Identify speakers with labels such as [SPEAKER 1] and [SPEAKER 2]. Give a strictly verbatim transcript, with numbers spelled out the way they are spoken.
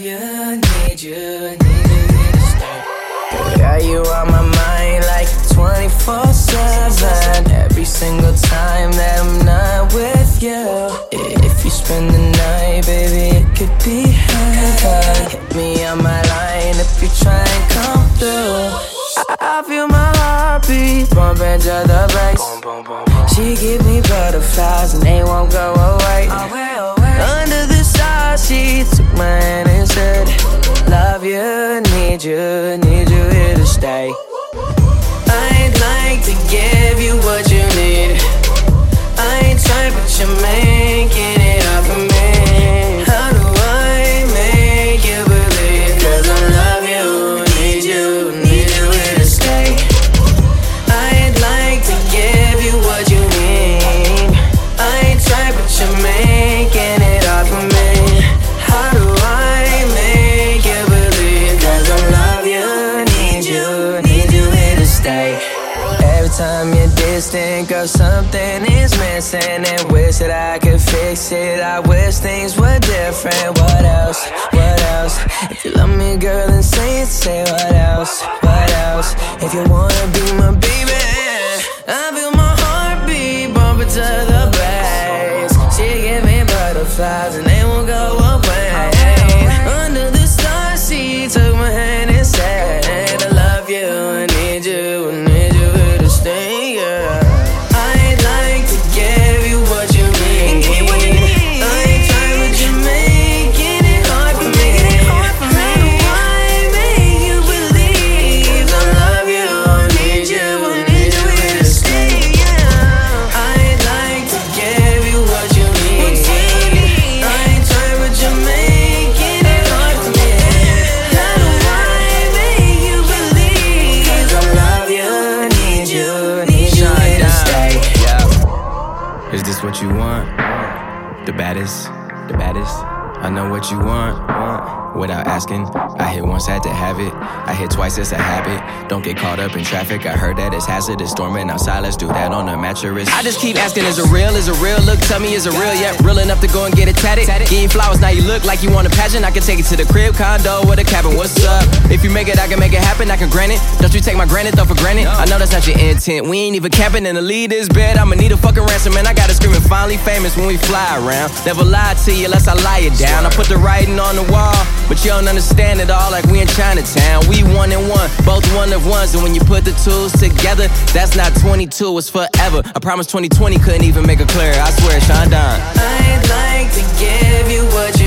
[SPEAKER 1] you, need you, need you here to stay. Got you on my mind like twenty-four seven. Every single time that I'm not with you. If you spend the night, baby, it could be heaven. Hit me on my line if you try and come through. I, I feel my heartbeat bumping to the bass. She give me butterflies and they won't go away. Under the stars, she took my hand and said, love you, need you, need you here to stay. I'd like to give you what you need. I ain't trying, but you're making it up for me. How do I make you believe? Cause I love you, need you, need you here to stay. I'd like to give you what you need. I ain't trying, but you're making it up for me. How do I make you believe? Cause I love you, need you, need you here to stay. Every time you're distant, girl, something is missing. And wish that I could fix it. I wish things were different. What else? What else? If you love me, girl, then say it. Say what else? What else? If you wanna be my baby, I feel my heartbeat bumping to the bass. She give me butterflies and they won't go away. Under the stars, she took my hand and said, I love you, I need you, I need you here to stay, yeah. I'd like to give you what you need. I ain't trying, but you're making it hard for me. How do I make you believe? I love you, I need you, I need you here to stay, yeah. I'd like to give you what you need. I ain't trying, but you're making it hard for me. How do I make you believe? Cause I love you, need you, need you here to stay.
[SPEAKER 2] Yeah. Is this what you want? The baddest, the baddest. I know what you want, want. Without asking, I hit once, had to have it. I hit twice, it's a habit. Don't get caught up in traffic. I heard that it's hazardous, storming outside. Let's do that on a mattress. I just keep asking, is it real? Is it real? Look, tell me, is it real? Yeah, real enough to go and get it tatted. Getting flowers, now you look like you want a pageant. I can take it to the crib, condo, with a cabin. What's up? If you make it, I can make it happen. I can grant it. Don't you take my granted though for granted? I know that's not your intent. We ain't even camping in the lead this bed. I'ma need a fucking ransom, man. I gotta scream and finally famous when we fly around. Never lie to you unless I lie it down. I put the writing on the wall, but you don't understand it all like we in Chinatown. We one and one, both one of ones. And when you put the tools together, that's not twenty-two, it's forever. I promise twenty twenty couldn't even make it clearer. I swear, Sean Don.
[SPEAKER 1] I'd like to give you what you